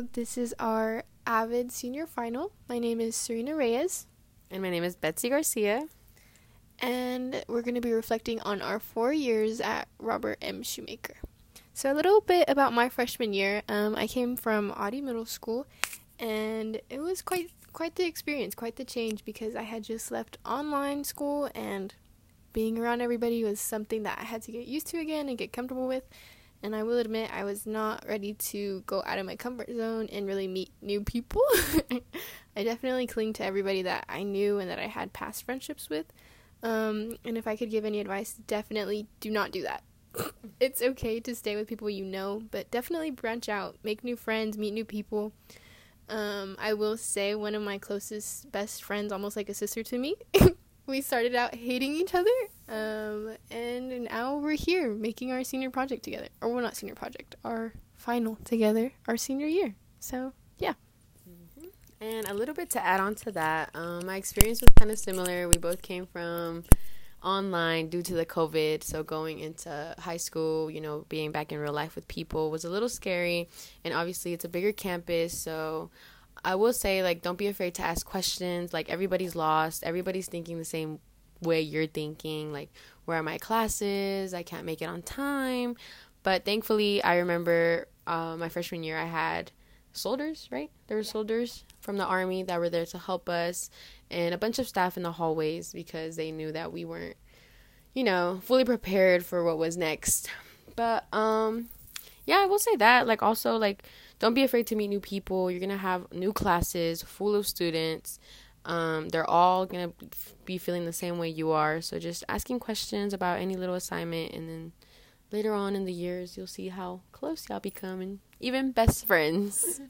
So this is our AVID senior final. My name is Serena Reyes. And my name is Betsy Garcia. And we're going to be reflecting on our 4 years at Robert M. Shoemaker. So a little bit about my freshman year. I came from Audie Middle School, and it was quite the experience, quite the change, because I had just left online school, and being around everybody was something that I had to get used to again and get comfortable with. And I will admit I was not ready to go out of my comfort zone and really meet new people. I definitely cling to everybody that I knew and that I had past friendships with. And if I could give any advice, definitely do not do that. It's okay to stay with people you know, but definitely branch out, make new friends, meet new people. I will say one of my closest best friends, almost like a sister to me, we started out hating each other, and now we're here making our senior project together. Or, well, not senior project, our final together, our senior year. So, yeah. And a little bit to add on to that, my experience was kind of similar. We both came from online due to the COVID, so going into high school, being back in real life with people was a little scary, and obviously it's a bigger campus, so I will say, don't be afraid to ask questions. Everybody's lost, everybody's thinking the same way you're thinking, where are my classes, I can't make it on time. But thankfully, I remember my freshman year I had soldiers, right? There were soldiers from the Army that were there to help us, and a bunch of staff in the hallways, because they knew that we weren't, fully prepared for what was next. But, yeah, I will say that, also, don't be afraid to meet new people. You're going to have new classes full of students. They're all going to be feeling the same way you are. So just asking questions about any little assignment, and then later on in the years, you'll see how close y'all become, and even best friends.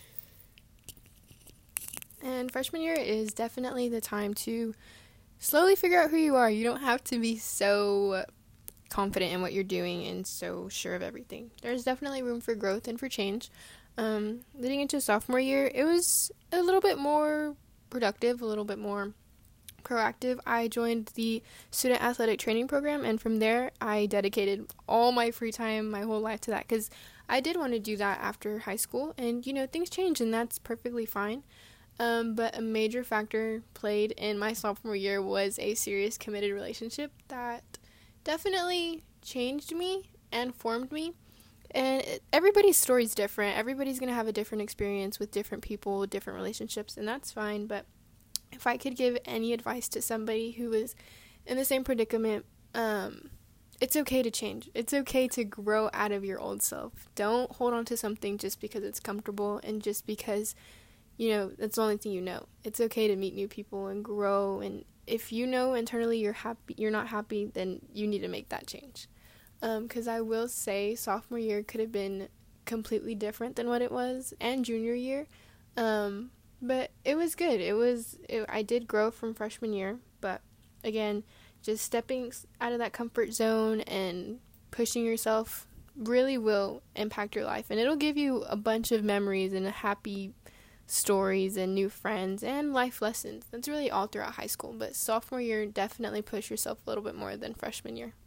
And freshman year is definitely the time to slowly figure out who you are. You don't have to be so confident in what you're doing and so sure of everything. There's definitely room for growth and for change. Leading into sophomore year, it was a little bit more productive, a little bit more proactive. I joined the student athletic training program, and from there I dedicated all my free time, my whole life to that, because I did want to do that after high school, and things change, and that's perfectly fine. But a major factor played in my sophomore year was a serious committed relationship that definitely changed me and formed me. And everybody's story is different. Everybody's going to have a different experience with different people, different relationships, and that's fine. But if I could give any advice to somebody who is in the same predicament, it's okay to change. It's okay to grow out of your old self. Don't hold on to something just because it's comfortable and just because, that's the only thing you know. It's okay to meet new people and grow. And if internally you're not happy, then you need to make that change. Because I will say sophomore year could have been completely different than what it was, and junior year. But it was good. I did grow from freshman year, but again, just stepping out of that comfort zone and pushing yourself really will impact your life, and it'll give you a bunch of memories and happy stories and new friends and life lessons. That's really all throughout high school, but sophomore year, definitely push yourself a little bit more than freshman year.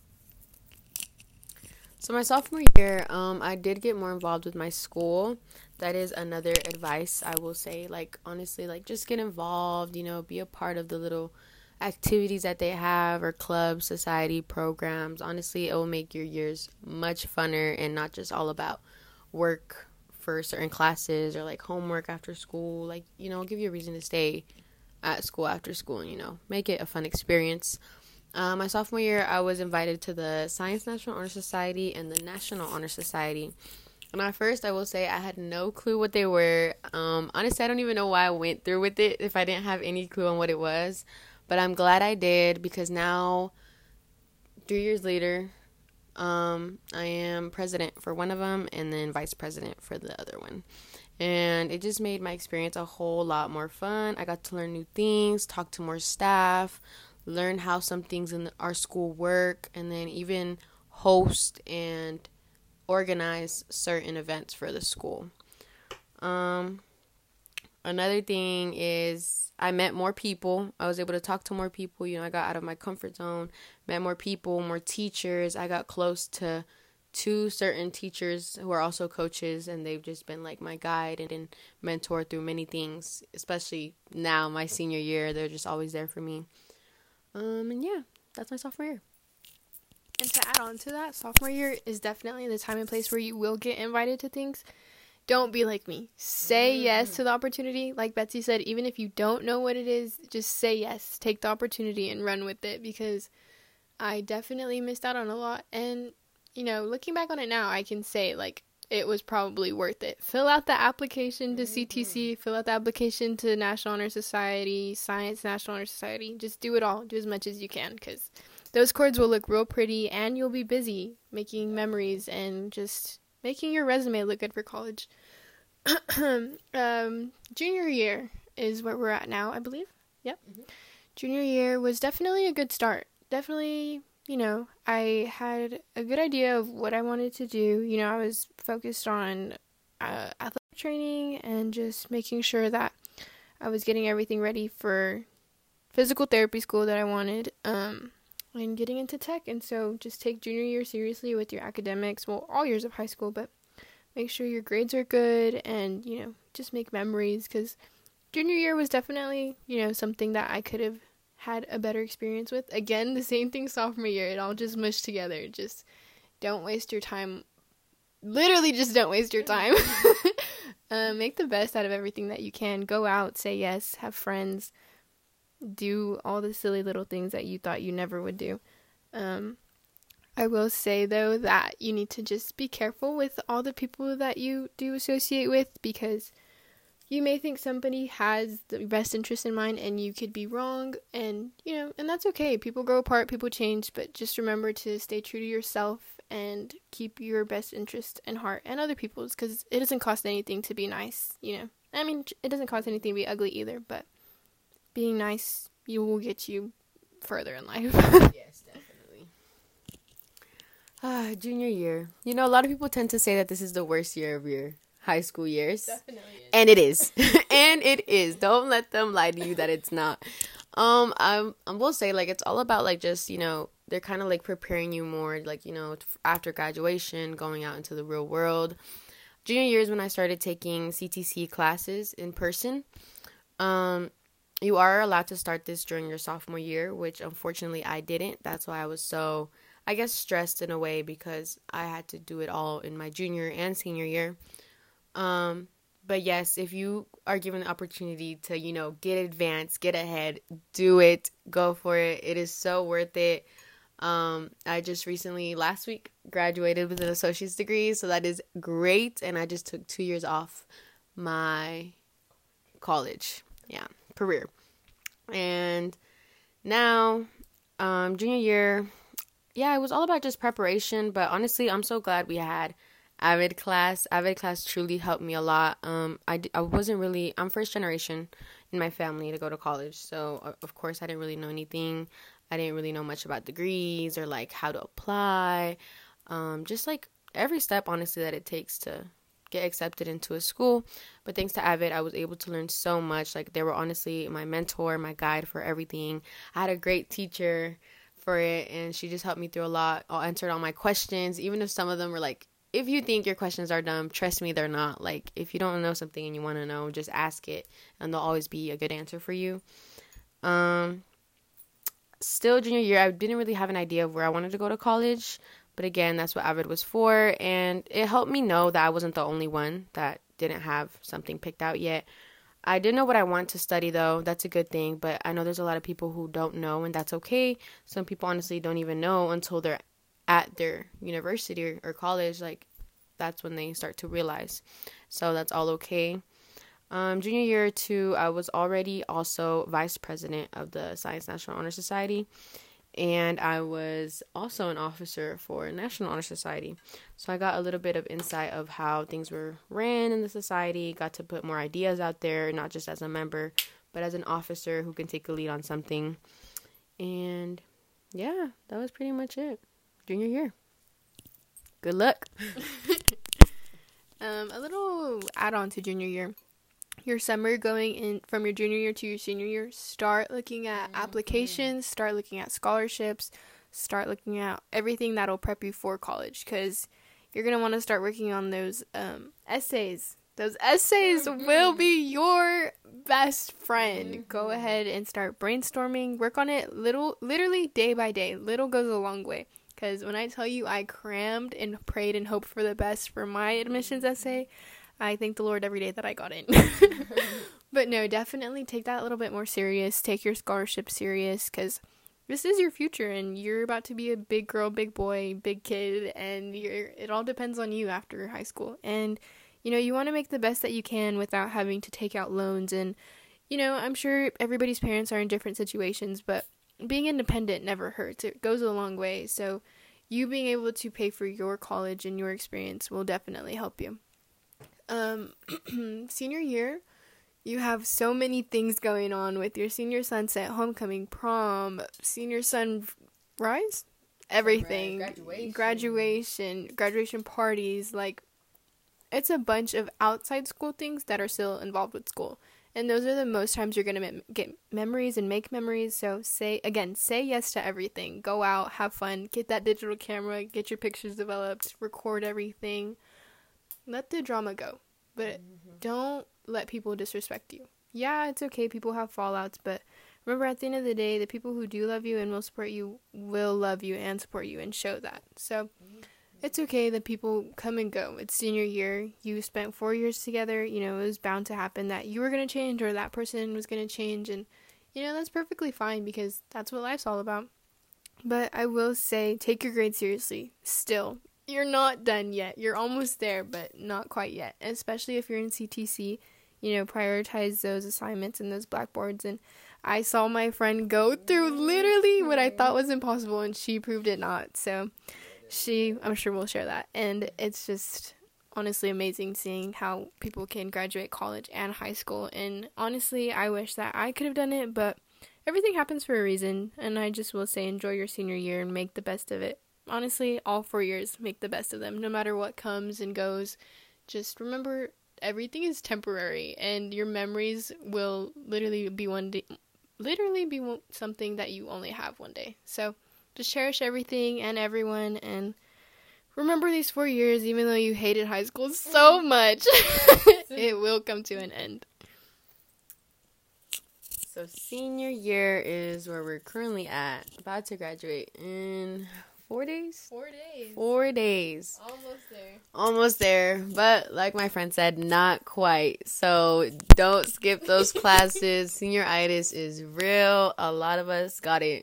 So my sophomore year, I did get more involved with my school. That is another advice I will say. Honestly, just get involved, be a part of the little activities that they have, or clubs, society, programs. Honestly, it will make your years much funner and not just all about work for certain classes or homework after school. Give you a reason to stay at school after school and, make it a fun experience. My sophomore year, I was invited to the Science National Honor Society and the National Honor Society. And at first, I will say I had no clue what they were. Honestly, I don't even know why I went through with it if I didn't have any clue on what it was. But I'm glad I did, because now, 3 years later, I am president for one of them and then vice president for the other one. And it just made my experience a whole lot more fun. I got to learn new things, talk to more staff, learn how some things in our school work, and then even host and organize certain events for the school. Another thing is I met more people. I was able to talk to more people. I got out of my comfort zone, met more people, more teachers. I got close to two certain teachers who are also coaches, and they've just been like my guide and mentor through many things, especially now my senior year. They're just always there for me. And yeah, that's my sophomore year. And to add on to that, sophomore year is definitely the time and place where you will get invited to things. Don't be like me. Say yes to the opportunity. Like Betsy said, even if you don't know what it is, just say yes. Take the opportunity and run with it, because I definitely missed out on a lot. And, you know, looking back on it now, I can say, like, it was probably worth it. Fill out the application to CTC. Fill out the application to National Honor Society, Science National Honor Society. Just do it all. Do as much as you can, because those cords will look real pretty, and you'll be busy making memories and just making your resume look good for college. Junior year is where we're at now, I believe. Yep. Mm-hmm. Junior year was definitely a good start. Definitely, you know, I had a good idea of what I wanted to do. You know, I was focused on athletic training and just making sure that I was getting everything ready for physical therapy school that I wanted, and getting into tech. And so just take junior year seriously with your academics. Well, all years of high school, but make sure your grades are good and, you know, just make memories, because junior year was definitely, you know, something that I could have had a better experience with. Again, the same thing sophomore year. It all just mushed together. Just don't waste your time. Literally just don't waste your time. Make the best out of everything that you can. Go out, say yes, have friends, do all the silly little things that you thought you never would do. I will say, though, that you need to just be careful with all the people that you do associate with, because you may think somebody has the best interest in mind and you could be wrong, and, you know, and that's okay. People grow apart, people change, but just remember to stay true to yourself and keep your best interest in heart and other people's, because it doesn't cost anything to be nice, you know. I mean, it doesn't cost anything to be ugly either, but being nice, you will get you further in life. Yes, definitely. Junior year. You know, a lot of people tend to say that this is the worst year of your high school years. Definitely is. And it is. And it is. Don't let them lie to you that it's not. I will say, like, it's all about, like, just, you know, they're kind of, like, preparing you more, like, you know, after graduation, going out into the real world. Junior year is when I started taking CTC classes in person. You are allowed to start this during your sophomore year, which unfortunately I didn't. That's why I was so, I guess, stressed in a way, because I had to do it all in my junior and senior year. But yes, if you are given the opportunity to, you know, get advanced, get ahead, do it, go for it. It is so worth it. I just recently, last week, graduated with an associate's degree, so that is great. And I just took 2 years off my college, career. And now, junior year, it was all about just preparation. But honestly, I'm so glad we had AVID class. AVID class truly helped me a lot. I'm first generation in my family to go to college. So, of course, I didn't really know anything. I didn't really know much about degrees or, like, how to apply. Just, like, every step, honestly, that it takes to get accepted into a school. But thanks to AVID, I was able to learn so much. Like, they were honestly my mentor, my guide for everything. I had a great teacher for it, and she just helped me through a lot. I answered all my questions, even if some of them were like, if you think your questions are dumb, trust me, they're not. Like, if you don't know something and you want to know, just ask it, and there'll always be a good answer for you. Still, junior year, I didn't really have an idea of where I wanted to go to college. But again, that's what AVID was for, and it helped me know that I wasn't the only one that didn't have something picked out yet. I didn't know what I want to study, though. That's a good thing, but I know there's a lot of people who don't know, and that's okay. Some people honestly don't even know until they're at their university or college. Like, that's when they start to realize. So that's all okay. Junior year, too, I was already also vice president of the Science National Honor Society. And I was also an officer for National Honor Society. So I got a little bit of insight of how things were ran in the society, got to put more ideas out there, not just as a member, but as an officer who can take a lead on something. And yeah, that was pretty much it. Junior year. Good luck. A little add-on to junior year. Your summer going in from your junior year to your senior year, start looking at applications, start looking at scholarships, start looking at everything that'll prep you for college, because you're going to want to start working on those essays. Those essays will be your best friend. Go ahead and start brainstorming. Work on it literally day by day. Little goes a long way. Because when I tell you I crammed and prayed and hoped for the best for my admissions essay, I thank the Lord every day that I got in. But no, definitely take that a little bit more serious. Take your scholarship serious, because this is your future, and you're about to be a big girl, big boy, big kid, and it all depends on you after high school. And you want to make the best that you can without having to take out loans. And, I'm sure everybody's parents are in different situations, but being independent never hurts. It goes a long way. So you being able to pay for your college and your experience will definitely help you. Senior year, you have so many things going on with your senior sunset, homecoming, prom, senior sunrise, everything, graduation parties, like, it's a bunch of outside school things that are still involved with school. And those are the most times you're going to get memories and make memories. So say yes to everything. Go out, have fun, get that digital camera, get your pictures developed, record everything. Let the drama go. But don't let people disrespect you. Yeah, it's okay. People have fallouts. But remember, at the end of the day, the people who do love you and will support you will love you and support you and show that. So it's okay that people come and go. It's senior year. You spent 4 years together. It was bound to happen that you were going to change or that person was going to change. And, that's perfectly fine, because that's what life's all about. But I will say, take your grades seriously. Still, you're not done yet. You're almost there, but not quite yet. Especially if you're in CTC, prioritize those assignments and those blackboards. And I saw my friend go through literally what I thought was impossible, and she proved it not. So I'm sure we'll share that. And it's just honestly amazing seeing how people can graduate college and high school. And honestly, I wish that I could have done it, but everything happens for a reason. And I just will say, enjoy your senior year and make the best of it. Honestly, all 4 years, make the best of them. No matter what comes and goes, just remember everything is temporary, and your memories will literally be something that you only have one day. So just cherish everything and everyone, and remember these 4 years, even though you hated high school so much, it will come to an end. So senior year is where we're currently at, about to graduate in 4 days? 4 days. 4 days. Almost there. But like my friend said, not quite. So don't skip those classes. Senioritis is real. A lot of us got it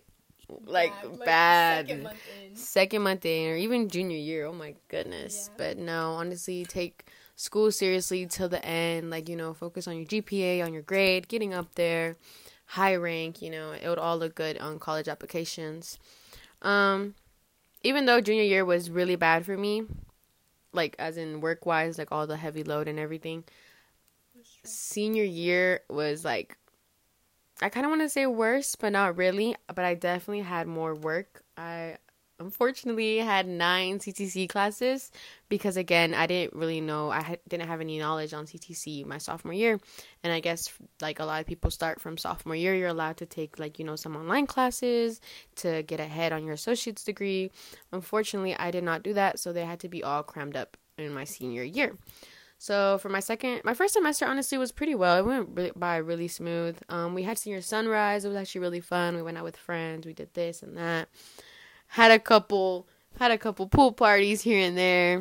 bad. Second month in, or even junior year. Oh my goodness. Yeah. But no, honestly, take school seriously till the end. Focus on your GPA, on your grade, getting up there, high rank. It would all look good on college applications. Even though junior year was really bad for me, as in work-wise, all the heavy load and everything, senior year was, I kind of want to say worse, but not really. But I definitely had more work. I unfortunately had 9 CTC classes because, again, I didn't really know. Didn't have any knowledge on CTC my sophomore year. And I guess, a lot of people start from sophomore year, you're allowed to take, some online classes to get ahead on your associate's degree. Unfortunately, I did not do that, so they had to be all crammed up in my senior year. So for my first semester, honestly, was pretty well. It went by really smooth. We had senior sunrise. It was actually really fun. We went out with friends. We did this and that. Had a couple pool parties here and there.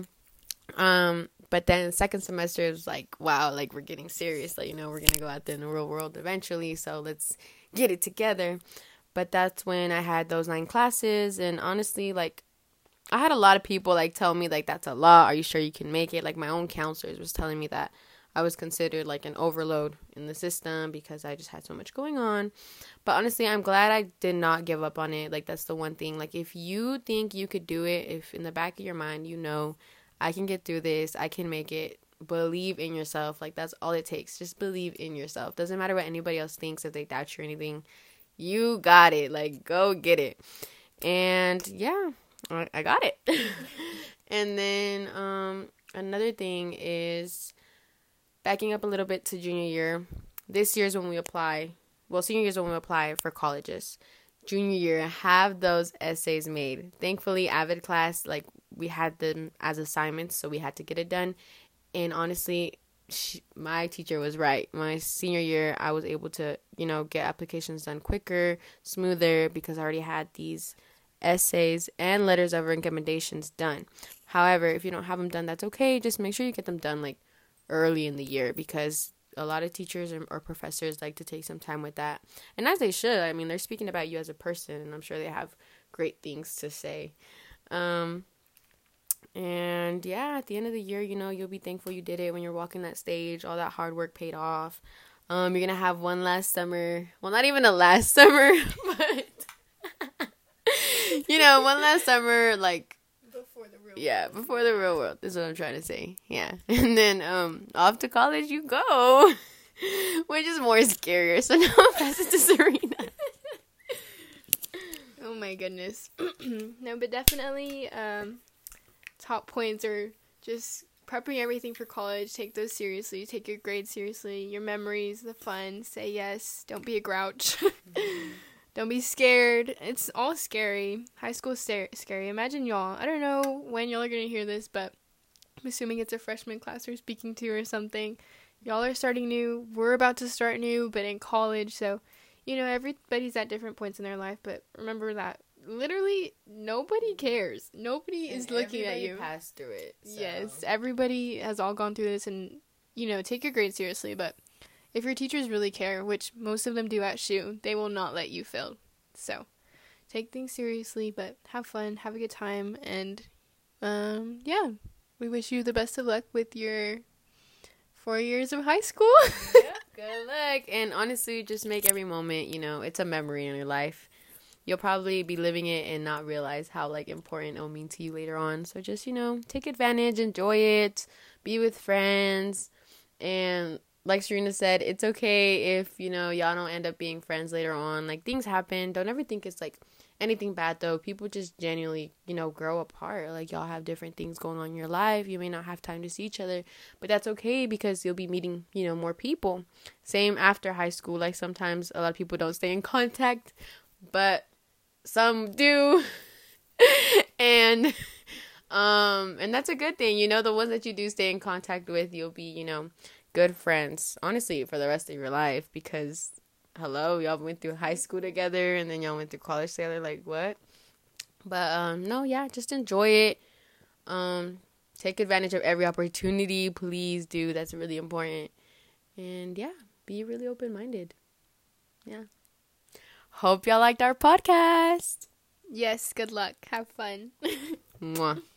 But then second semester, it was wow, we're getting serious. We're going to go out there in the real world eventually. So let's get it together. But that's when I had those 9 classes. And honestly, I had a lot of people tell me that's a lot. Are you sure you can make it? My own counselors was telling me that I was considered an overload in the system because I just had so much going on. But honestly, I'm glad I did not give up on it. That's the one thing. If you think you could do it, if in the back of your mind, I can get through this, I can make it, believe in yourself. That's all it takes. Just believe in yourself. Doesn't matter what anybody else thinks, if they doubt you or anything. You got it. Go get it. And yeah, I got it. And then another thing is, backing up a little bit to junior year, this year's when we apply. Well, senior year is when we apply for colleges. Junior year, have those essays made. Thankfully, Avid class, we had them as assignments, so we had to get it done. And honestly, my teacher was right. My senior year, I was able to, get applications done quicker, smoother, because I already had these essays and letters of recommendations done. However, if you don't have them done, that's okay. Just make sure you get them done like early in the year, because a lot of teachers or professors like to take some time with that. And as they should. I mean, they're speaking about you as a person, and I'm sure they have great things to say. And yeah, at the end of the year, you'll be thankful you did it when you're walking that stage. All that hard work paid off. You're going to have one last summer. Well, not even a last summer, but, one last summer, like, before the real world. Before the real world is what I'm trying to say. Yeah. And then off to college you go, which is more scarier. So now I'll pass it to Serena. Oh my goodness. No, but definitely top points are just prepping everything for college. Take those seriously. Take your grades seriously. Your memories, the fun. Say yes. Don't be a grouch. Don't be scared. It's all scary. High school is scary. Imagine y'all. I don't know when y'all are going to hear this, but I'm assuming it's a freshman class we're speaking to or something. Y'all are starting new. We're about to start new, but in college. So, everybody's at different points in their life. But remember that literally nobody cares. Nobody is looking at you. Everybody passed through it. So. Yes, everybody has all gone through this, and take your grades seriously. But if your teachers really care, which most of them do at SHU, they will not let you fail. So take things seriously, but have fun, have a good time, and we wish you the best of luck with your 4 years of high school. Yep, good luck. And honestly, just make every moment, it's a memory in your life. You'll probably be living it and not realize how, important it'll mean to you later on. So just, take advantage, enjoy it, be with friends. And like Serena said, it's okay if, y'all don't end up being friends later on. Things happen. Don't ever think it's, anything bad, though. People just genuinely, grow apart. Y'all have different things going on in your life. You may not have time to see each other. But that's okay, because you'll be meeting, more people. Same after high school. Sometimes a lot of people don't stay in contact. But some do. and that's a good thing. The ones that you do stay in contact with, you'll be, good friends, honestly, for the rest of your life, because hello, y'all went through high school together and then y'all went through college together, what? But no, yeah, just enjoy it. Take advantage of every opportunity, please do. That's really important. And yeah, be really open-minded. Yeah. Hope y'all liked our podcast. Yes, good luck. Have fun. Mwah.